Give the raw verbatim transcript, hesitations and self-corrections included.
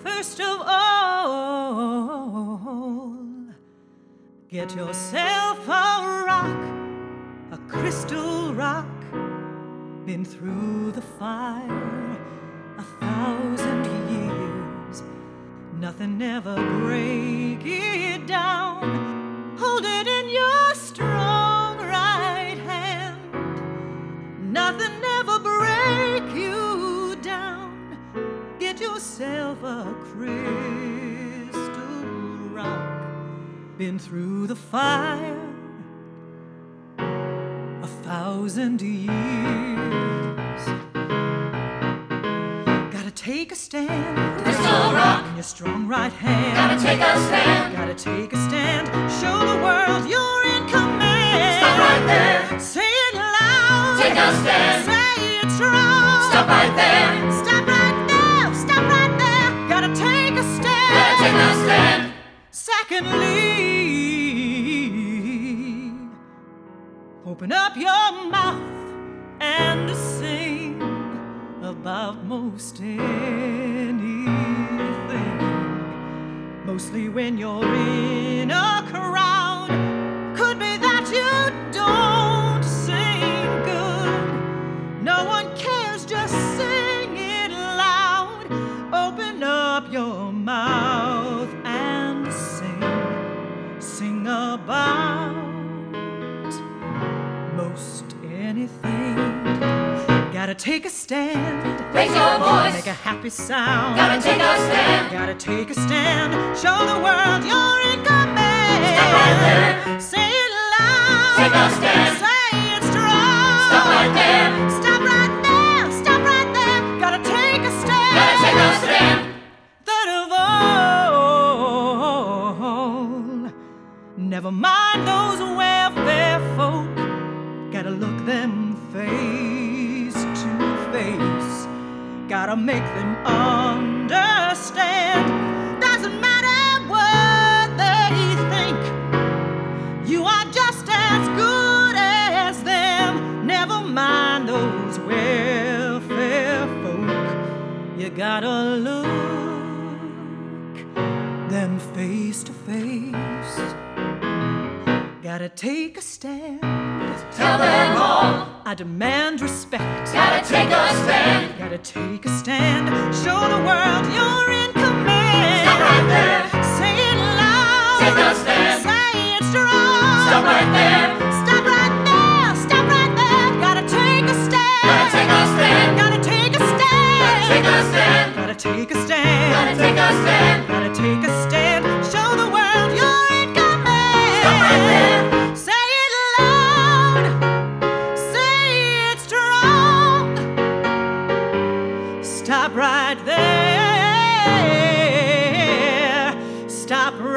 First of all, get yourself a rock, a crystal rock. Been through the fire a thousand years. Nothing ever break it down. Hold it in your strong right hand. Nothing ever break you down. Get yourself a crystal rock. Been through the fire a thousand years. Gotta take a stand. Crystal rock. In your strong right hand. Gotta take a stand. Gotta take a stand. Show the world you're in command. Stop right there. Say it loud. Take a stand. Say it strong. Stop right there. Stop right there. Stop right there. Gotta take a stand. Gotta take a stand. Secondly, open up your mouth and sing about most anything. Mostly when you're in a crowd. Could be that you don't sing good. No one cares, just sing it loud. Open up your mouth and sing. Sing about most anything. Gotta take a stand. Raise your voice. Make a happy sound. Gotta take a stand. Gotta take a stand. Show the world you're in command. Stop right there. Say it loud. Take a stand. Say it strong. Stop right there. Stop right there. Stop right there. Gotta take a stand. Gotta take a stand. Third of all, never mind those welfare folk. Gotta look them face to face. Gotta make them understand. Doesn't matter what they think. You are just as good as them. Never mind those welfare folk. You gotta look them face to face. Gotta take a stand. Tell them all. I demand respect. Gotta take a stand. Gotta take a stand. Show the world you're in command. Stop right there. Say it loud. Take a stand. Say it strong. Stop right there. Stop right there. Stop right there. Gotta take a stand. Gotta take a stand. Gotta take a stand. Gotta take a stand. Gotta take a stand. Gotta take a stand. Gotta take a stand. Show the world you're in command. Stop right there. Say it loud. Say it strong. Stop right there. Stop